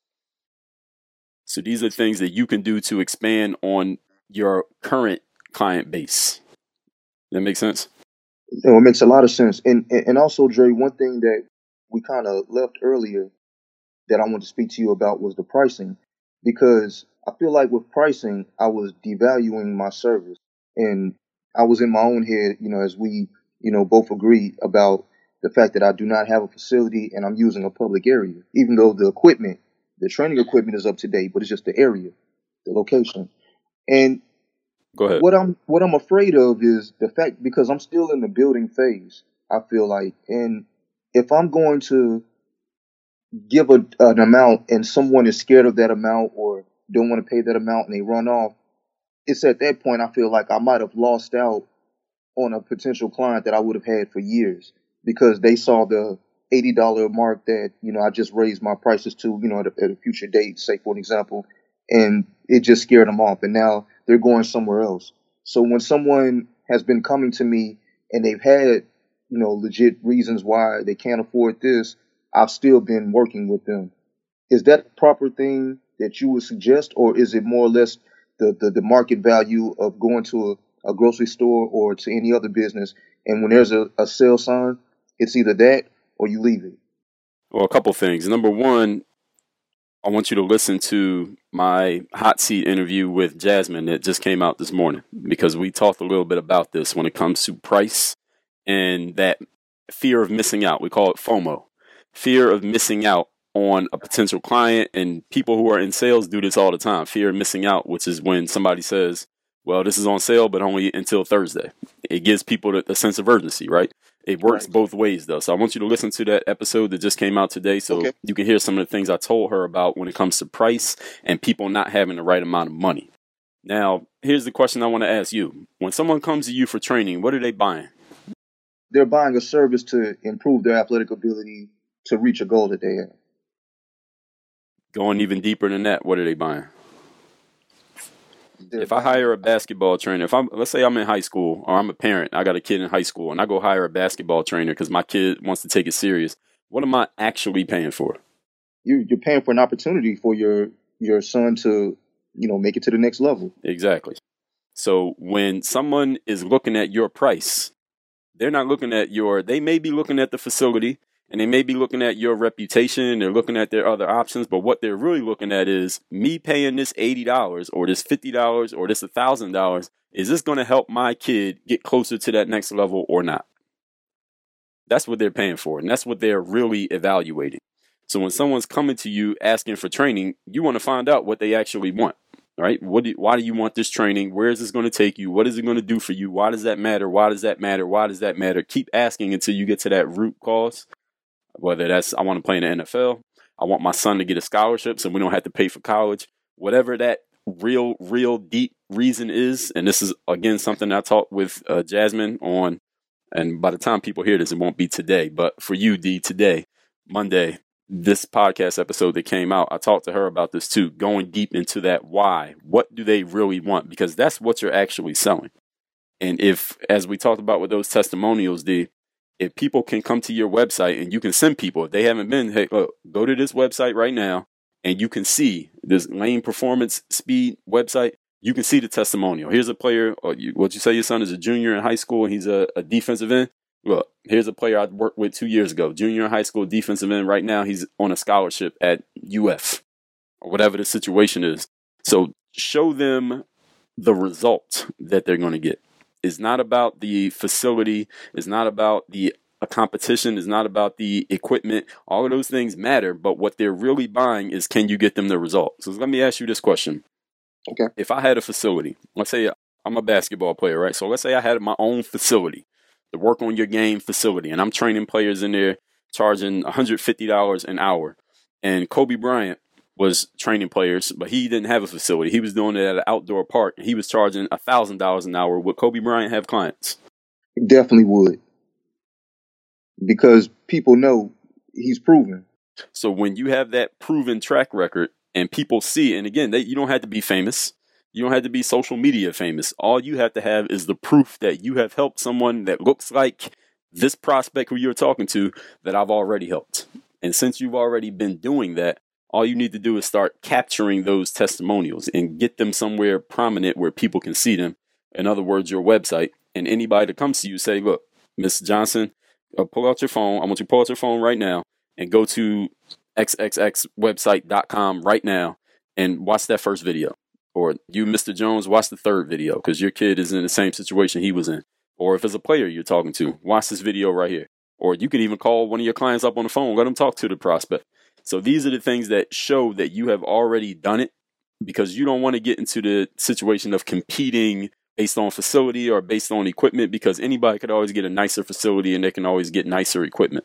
So these are things that you can do to expand on your current client base. That make sense? It makes a lot of sense. And also, Dre, one thing that we kind of left earlier that I want to speak to you about was the pricing, because I feel like with pricing, I was devaluing my service. And I was in my own head, as we, both agreed about the fact that I do not have a facility and I'm using a public area, even though the training equipment is up to date, but it's just the area, the location. And go ahead. What I'm afraid of is the fact, because I'm still in the building phase, I feel like, and if I'm going to give an amount and someone is scared of that amount or don't want to pay that amount and they run off, it's at that point I feel like I might have lost out on a potential client that I would have had for years because they saw the $80 mark that, I just raised my prices to, at a future date, say for an example, and it just scared them off. And now they're going somewhere else. So when someone has been coming to me and they've had, legit reasons why they can't afford this, I've still been working with them. Is that a proper thing that you would suggest, or is it more or less the market value of going to a grocery store or to any other business, and when there's a sale sign, it's either that or you leave it? Well, a couple things. Number one, I want you to listen to my hot seat interview with Jasmine that just came out this morning, because we talked a little bit about this when it comes to price and that fear of missing out. We call it FOMO, fear of missing out on a potential client. And people who are in sales do this all the time. Fear of missing out, which is when somebody says, well, this is on sale, but only until Thursday. It gives people a sense of urgency, right? It works both ways, though. So I want you to listen to that episode that just came out today so you can hear some of the things I told her about when it comes to price and people not having the right amount of money. Now, here's the question I want to ask you. When someone comes to you for training, what are they buying? They're buying a service to improve their athletic ability to reach a goal that they have. Going even deeper than that, what are they buying? If I hire a basketball trainer, let's say I'm in high school or I'm a parent, I got a kid in high school and I go hire a basketball trainer because my kid wants to take it serious, what am I actually paying for? You're paying for an opportunity for your son to, make it to the next level. Exactly. So when someone is looking at your price, they're not looking at they may be looking at the facility and they may be looking at your reputation. They're looking at their other options, but what they're really looking at is me paying this $80 or this $50 or this $1,000. Is this going to help my kid get closer to that next level or not? That's what they're paying for, and that's what they're really evaluating. So when someone's coming to you asking for training, you want to find out what they actually want, right? Why do you want this training? Where is this going to take you? What is it going to do for you? Why does that matter? Why does that matter? Why does that matter? Keep asking until you get to that root cause. Whether that's, I want to play in the NFL, I want my son to get a scholarship so we don't have to pay for college, whatever that real deep reason is. And this is, again, something I talked with Jasmine on, and by the time people hear this, it won't be today. But for you, D, today, Monday, this podcast episode that came out, I talked to her about this too, going deep into that why. What do they really want? Because that's what you're actually selling. And if, as we talked about with those testimonials, D, if people can come to your website and you can send people, if they haven't been, hey, look, go to this website right now and you can see this Lane Performance Speed website. You can see the testimonial. Here's a player, what you say your son is a junior in high school and he's a defensive end. Look, here's a player I worked with 2 years ago, junior in high school, defensive end. Right now, he's on a scholarship at UF or whatever the situation is. So show them the result that they're going to get. It's not about the facility. It's not about a competition. It's not about the equipment. All of those things matter, but what they're really buying is, can you get them the result? So let me ask you this question. Okay. If I had a facility, let's say I'm a basketball player, right? So let's say I had my own facility, the Work on Your Game facility, and I'm training players in there, charging $150 an hour. And Kobe Bryant was training players, but he didn't have a facility. He was doing it at an outdoor park, and he was charging $1,000 an hour. Would Kobe Bryant have clients? Definitely would. Because people know he's proven. So when you have that proven track record and people see, and again, you don't have to be famous. You don't have to be social media famous. All you have to have is the proof that you have helped someone that looks like this prospect who you're talking to that I've already helped. And since you've already been doing that, all you need to do is start capturing those testimonials and get them somewhere prominent where people can see them. In other words, your website. And anybody that comes to you say, look, Ms. Johnson, pull out your phone. I want you to pull out your phone right now and go to xxxwebsite.com right now and watch that first video. Or you, Mr. Jones, watch the third video because your kid is in the same situation he was in. Or if it's a player you're talking to, watch this video right here. Or you can even call one of your clients up on the phone, let them talk to the prospect. So these are the things that show that you have already done it, because you don't want to get into the situation of competing based on facility or based on equipment, because anybody could always get a nicer facility and they can always get nicer equipment.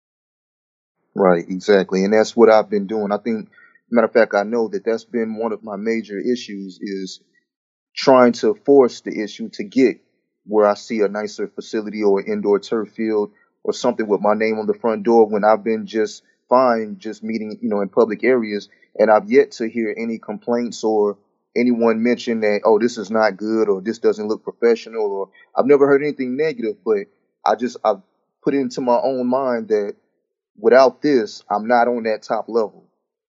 Right, exactly. And that's what I've been doing. I think, matter of fact, I know that's been one of my major issues, is trying to force the issue to get where I see a nicer facility or an indoor turf field or something with my name on the front door, when I've been just fine just meeting, in public areas. And I've yet to hear any complaints or anyone mention that, oh, this is not good or this doesn't look professional, or I've never heard anything negative, but I've put it into my own mind that without this, I'm not on that top level.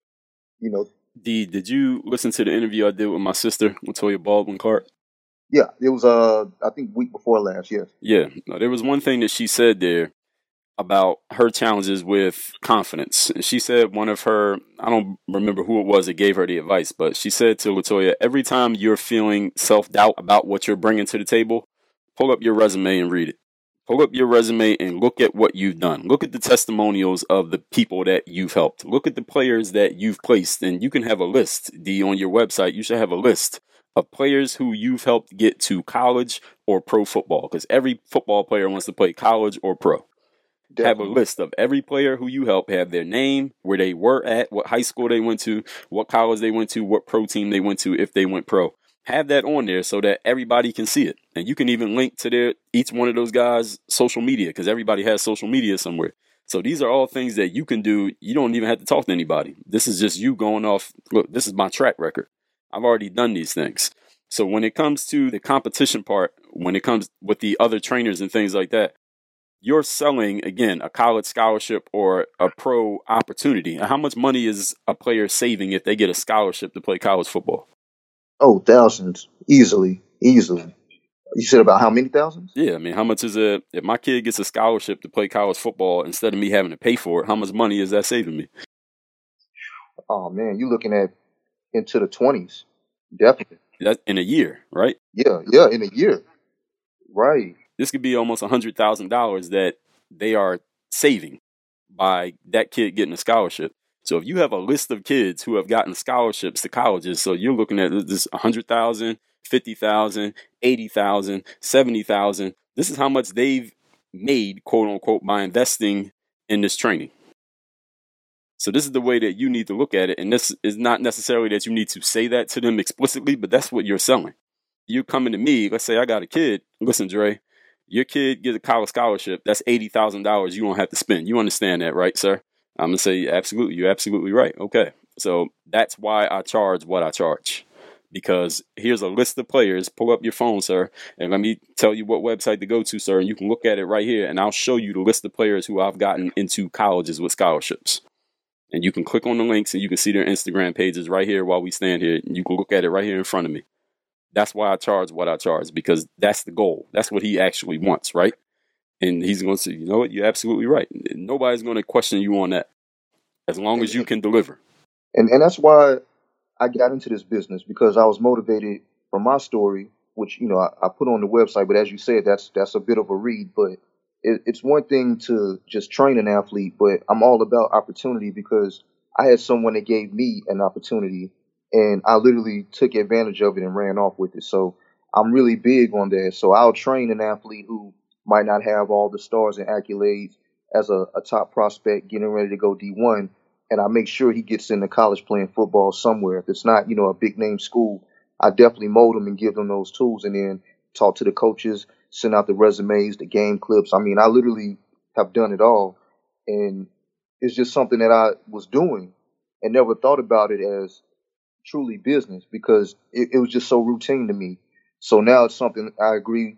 D, did you listen to the interview I did with my sister, Latoya Baldwin Clark? Yeah, it was, I think week before last, yes. Yeah, no, there was one thing that she said there about her challenges with confidence. And she said one of her, I don't remember who it was that gave her the advice, but she said to Latoya, every time you're feeling self-doubt about what you're bringing to the table, pull up your resume and read it. Pull up your resume and look at what you've done. Look at the testimonials of the people that you've helped. Look at the players that you've placed. And you can have a list, D, on your website. You should have a list of players who you've helped get to college or pro football, because every football player wants to play college or pro. Definitely. Have a list of every player who you help, have their name, where they were at, what high school they went to, what college they went to, what pro team they went to if they went pro. Have that on there so that everybody can see it. And you can even link to each one of those guys' social media, because everybody has social media somewhere. So these are all things that you can do. You don't even have to talk to anybody. This is just you going off, look, this is my track record. I've already done these things. So when it comes to the competition part, when it comes with the other trainers and things like that, you're selling, again, a college scholarship or a pro opportunity. How much money is a player saving if they get a scholarship to play college football? Oh, thousands, easily. easily. You said about how many thousands? Yeah, I mean, how much is it? If my kid gets a scholarship to play college football instead of me having to pay for it, how much money is that saving me? Oh man, you're looking at into the 20s, definitely. That's in a year, right? Yeah, in a year, right? This could be almost $100,000 that they are saving by that kid getting a scholarship. So if you have a list of kids who have gotten scholarships to colleges, so you're looking at this 100,000, 50,000, 80,000, 70,000. This is how much they've made, quote unquote, by investing in this training. So this is the way that you need to look at it. And this is not necessarily that you need to say that to them explicitly, but that's what you're selling. You're coming to me, let's say I got a kid. Listen, Dre, your kid gets a college scholarship. That's $80,000 you don't have to spend. You understand that, right, sir? I'm going to say, absolutely. You're absolutely right. Okay. So that's why I charge what I charge. Because here's a list of players. Pull up your phone, sir, and let me tell you what website to go to, sir. And you can look at it right here, and I'll show you the list of players who I've gotten into colleges with scholarships. And you can click on the links, and you can see their Instagram pages right here while we stand here. And you can look at it right here in front of me. That's why I charge what I charge, because that's the goal. That's what he actually wants, right? And he's going to say, you know what? You're absolutely right. Nobody's going to question you on that as long as you can deliver. And that's why I got into this business, because I was motivated from my story, which, you know, I put on the website. But as you said, that's a bit of a read. But it's one thing to just train an athlete, but I'm all about opportunity, because I had someone that gave me an opportunity, and I literally took advantage of it and ran off with it. So I'm really big on that. So I'll train an athlete who might not have all the stars and accolades as a top prospect getting ready to go D1, and I make sure he gets into college playing football somewhere. If it's not, you know, a big name school, I definitely mold him and give them those tools, and then talk to the coaches, send out the resumes, the game clips. I mean, I literally have done it all, and it's just something that I was doing and never thought about it as truly business, because it was just so routine to me. So now it's something I agree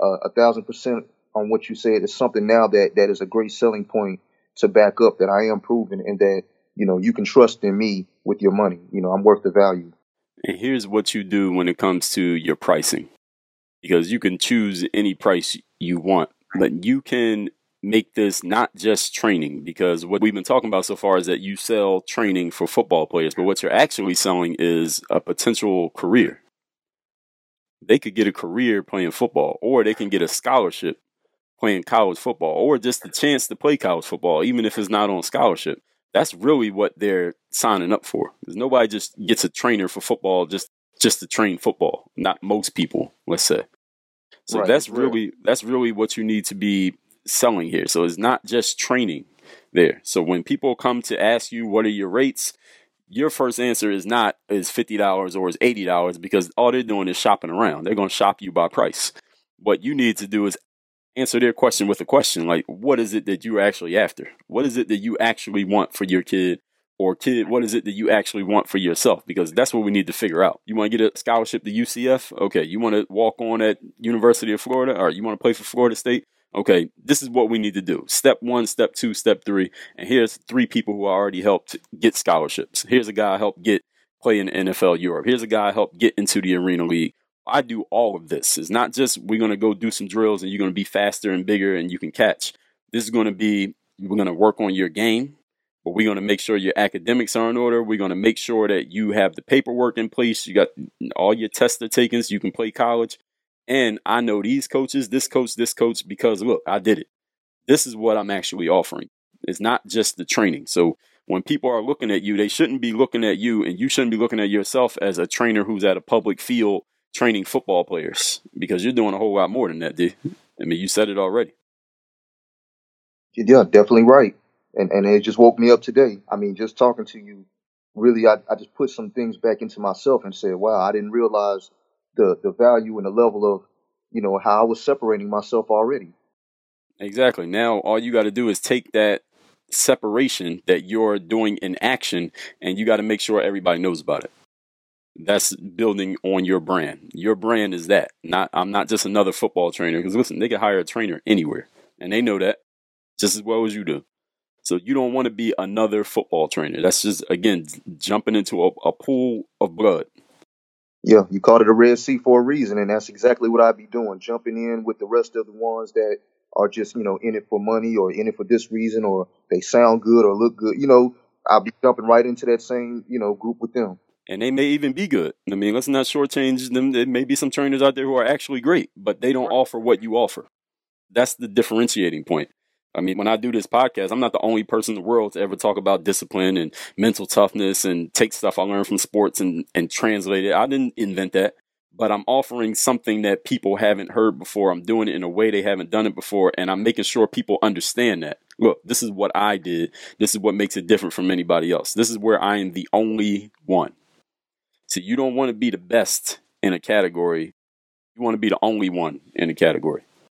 1,000% on what you said. It's something now that is a great selling point to back up that I am proven, and that, you know, you can trust in me with your money. You know, I'm worth the value. And here's what you do when it comes to your pricing, because you can choose any price you want, but you can make this not just training, because what we've been talking about so far is that you sell training for football players, but what you're actually selling is a potential career. They could get a career playing football, or they can get a scholarship playing college football, or just the chance to play college football, even if it's not on scholarship. That's really what they're signing up for. Because nobody just gets a trainer for football just to train football. Not most people, let's say. So Right, that's really what you need to be selling here. So it's not just training there. So when people come to ask you what are your rates, your first answer is not is $50 or is $80, because all they're doing is shopping around. They're going to shop you by price. What you need to do is answer their question with a question like, what is it that you're actually after? What is it that you actually want for your kid? Or kid, what is it that you actually want for yourself? Because that's what we need to figure out. You want to get a scholarship to UCF? Okay. You want to walk on at University of Florida? Or you want to play for Florida State? Okay, this is what we need to do. Step 1, step 2, step 3. And here's 3 people who already helped get scholarships. Here's a guy I helped get play in the NFL Europe. Here's a guy I helped get into the Arena League. I do all of this. It's not just we're going to go do some drills and you're going to be faster and bigger and you can catch. This is going to be, we're going to work on your game, but we're going to make sure your academics are in order. We're going to make sure that you have the paperwork in place. You got all your tests are taken so you can play college. And I know these coaches, this coach, because look, I did it. This is what I'm actually offering. It's not just the training. So when people are looking at you, they shouldn't be looking at you, and you shouldn't be looking at yourself as a trainer who's at a public field training football players, because you're doing a whole lot more than that, dude. I mean, you said it already. Yeah, definitely right. And it just woke me up today. I mean, just talking to you, really, I just put some things back into myself and said, wow, I didn't realize the value and the level of, you know, how I was separating myself already. Exactly. Now, all you got to do is take that separation that you're doing in action, and you got to make sure everybody knows about it. That's building on your brand. Your brand is that. I'm not just another football trainer, because listen, they can hire a trainer anywhere, and they know that just as well as you do. So you don't want to be another football trainer. That's just, again, jumping into a pool of blood. Yeah, you called it a Red Sea for a reason, and that's exactly what I'd be doing, jumping in with the rest of the ones that are just, in it for money or in it for this reason, or they sound good or look good. I'll be jumping right into that same, group with them. And they may even be good. I mean, let's not shortchange them. There may be some trainers out there who are actually great, but they don't offer what you offer. That's the differentiating point. I mean, when I do this podcast, I'm not the only person in the world to ever talk about discipline and mental toughness and take stuff I learned from sports and translate it. I didn't invent that, but I'm offering something that people haven't heard before. I'm doing it in a way they haven't done it before, and I'm making sure people understand that. Look, this is what I did. This is what makes it different from anybody else. This is where I am the only one. So you don't want to be the best in a category. You want to be the only one in a category.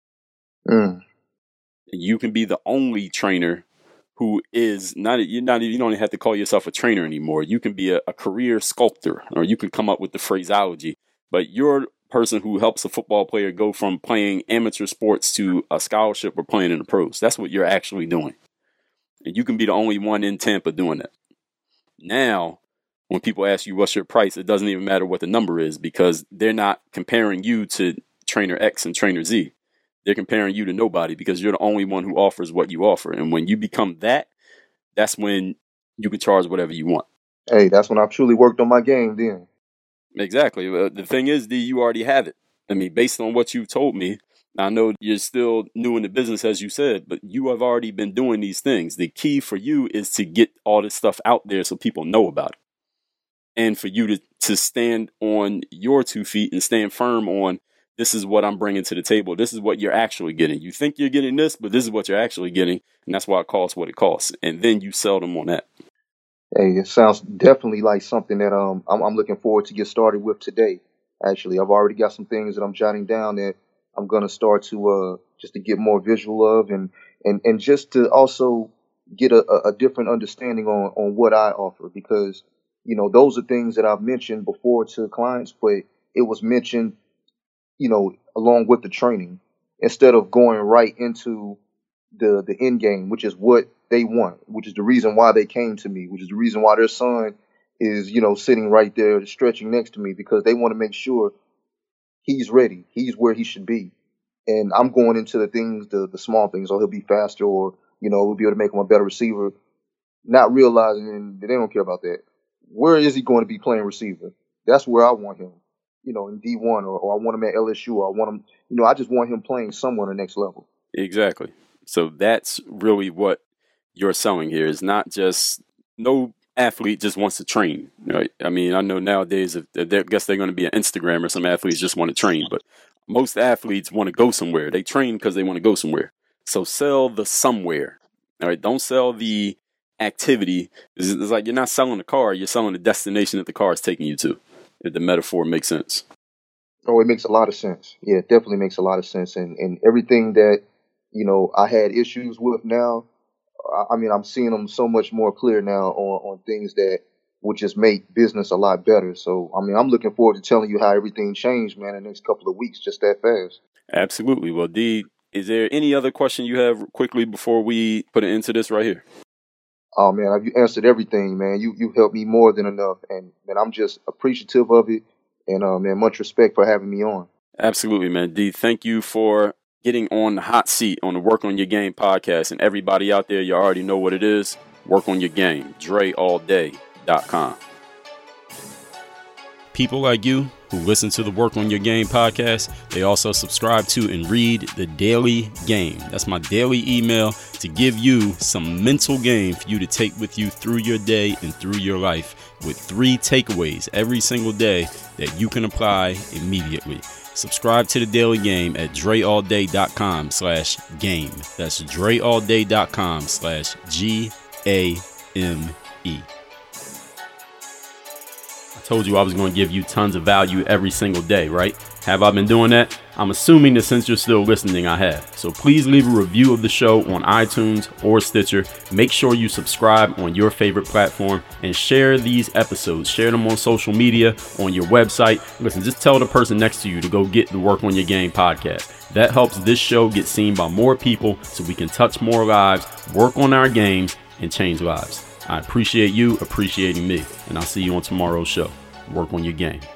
You can be the only trainer who is not, you don't even have to call yourself a trainer anymore. You can be a career sculptor, or you can come up with the phraseology, but you're a person who helps a football player go from playing amateur sports to a scholarship or playing in the pros. That's what you're actually doing. And you can be the only one in Tampa doing that. Now, when people ask you what's your price, it doesn't even matter what the number is, because they're not comparing you to trainer X and trainer Z. They're comparing you to nobody, because you're the only one who offers what you offer. And when you become that, that's when you can charge whatever you want. Hey, that's when I've truly worked on my game then. Exactly. The thing is, D, you already have it. I mean, based on what you've told me, I know you're still new in the business, as you said, but you have already been doing these things. The key for you is to get all this stuff out there so people know about it. And for you to stand on your 2 feet and stand firm on, this is what I'm bringing to the table. This is what you're actually getting. You think you're getting this, but this is what you're actually getting. And that's why it costs what it costs. And then you sell them on that. Hey, it sounds definitely like something that I'm looking forward to get started with today. Actually, I've already got some things that I'm jotting down that I'm going to start to just to get more visual of, and just to also get a different understanding on what I offer, because, those are things that I've mentioned before to clients, but it was mentioned, along with the training, instead of going right into the end game, which is what they want, which is the reason why they came to me, which is the reason why their son is, sitting right there stretching next to me, because they want to make sure he's ready. He's where he should be. And I'm going into the things, the small things, or he'll be faster, or, we'll be able to make him a better receiver, not realizing that they don't care about that. Where is he going to be playing receiver? That's where I want him, in D1, or I want him at LSU, or I want him, I just want him playing somewhere on the next level. Exactly. So that's really what you're selling here. Is not just, no athlete just wants to train. Right? I mean, I know nowadays, I guess they're going to be an Instagrammer. Some athletes just want to train, but most athletes want to go somewhere. They train because they want to go somewhere. So sell the somewhere. All right. Don't sell the activity. It's like you're not selling the car. You're selling the destination that the car is taking you to. If the metaphor makes sense. Oh, it makes a lot of sense. Yeah, it definitely makes a lot of sense. And everything that, I had issues with now, I mean, I'm seeing them so much more clear now on things that would just make business a lot better. So, I mean, I'm looking forward to telling you how everything changed, man, in the next couple of weeks, just that fast. Absolutely. Well, D, is there any other question you have quickly before we put an end to this right here? Oh, man, you answered everything, man. You helped me more than enough. And I'm just appreciative of it. And, man, much respect for having me on. Absolutely, man. D, thank you for getting on the hot seat on the Work on Your Game podcast. And everybody out there, you already know what it is. Work on your game. DreAllDay.com. People like you who listen to the Work on Your Game podcast, they also subscribe to and read the Daily Game. That's my daily email to give you some mental game for you to take with you through your day and through your life, with 3 takeaways every single day that you can apply immediately. Subscribe to the Daily Game at DreAllDay.com/game. That's DreAllDay.com/GAME. Told you I was going to give you tons of value every single day, right? Have I been doing that? I'm assuming that since you're still listening, I have. So please leave a review of the show on iTunes or Stitcher. Make sure you subscribe on your favorite platform and share these episodes. Share them on social media, on your website. Listen, just tell the person next to you to go get the Work on Your Game podcast. That helps this show get seen by more people so we can touch more lives, work on our games, and change lives. I appreciate you appreciating me, and I'll see you on tomorrow's show. Work on your game.